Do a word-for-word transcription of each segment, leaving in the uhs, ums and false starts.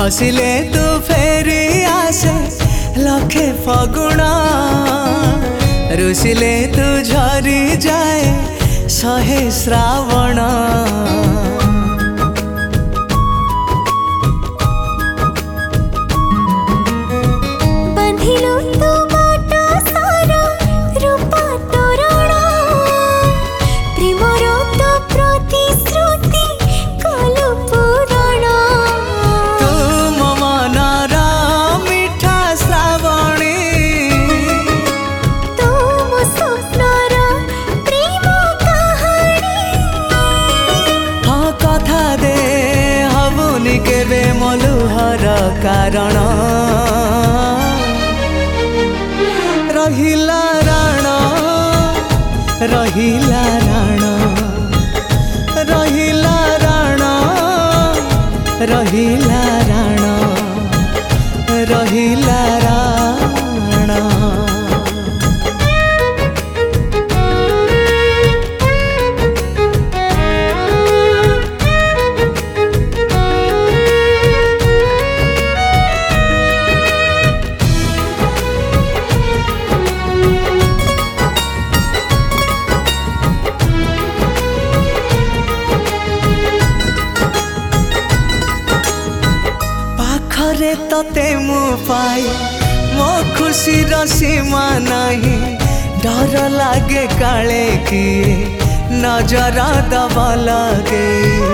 हसिले तू फेरी आसे लखे फगुण रुसिले तू झरी जाए सहे श्रावण केवे मलुहर कारण रहिला राण रहिला राण रहिला राण रहिला राण रहिला राण रे तते मु पाई मो खुशी सीमा नहीं डर लागे काले किए नजर दबा लगे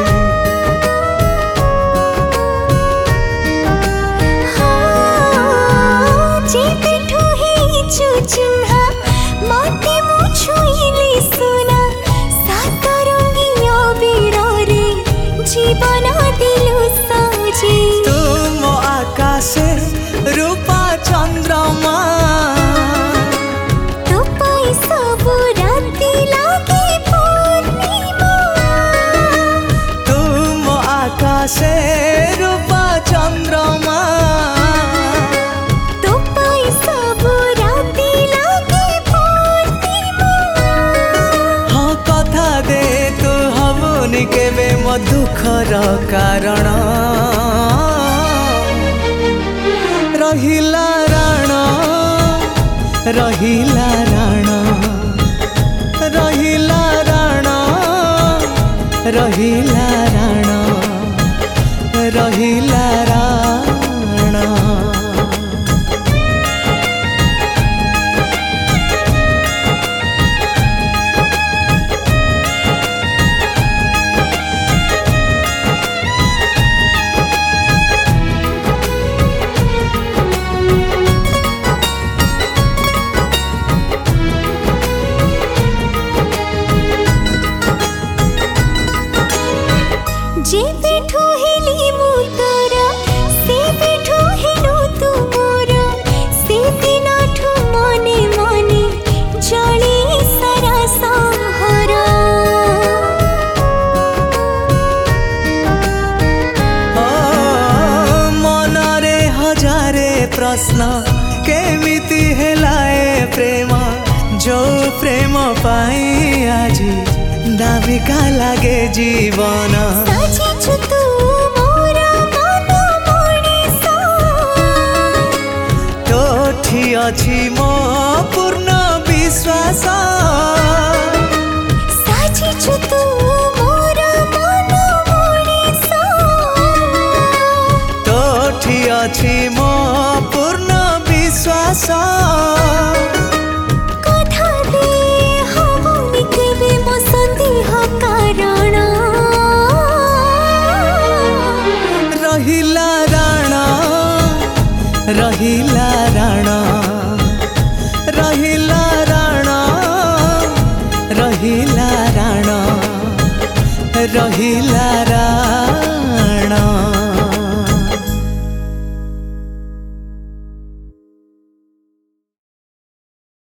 जीवन दिलु साजी आकाशे रूपा चंद्रमा तो पाई सब राति लागे पूर्णिमा तुम आकाशे रूपा चंद्रमा तो पाई सब राति लागे पूर्णिमा हाँ कथा दे तू हमुनी केवे मो दुखर कारण रहिला राण रहिला राण रहिला राण रहिला राण रहिला राण जे बैठो हिली मुतरा से बैठो हिलो तू मोरा से दिना ठू मने मने चले सारा सहरा मन रे हजारे प्रश्न केमिति हेलाए प्रेम जो प्रेम पाई आज दाबिका लागे जीवन साजिछु तू मोरा मन मणिसा तोठी अछि मो पूर्ण विश्वास साजिछु तू मोरा मन मणिसा तोठी अछि मो पूर्ण विश्वास रहिला राण रहिला राण रहिला राण रहिला राण रहिला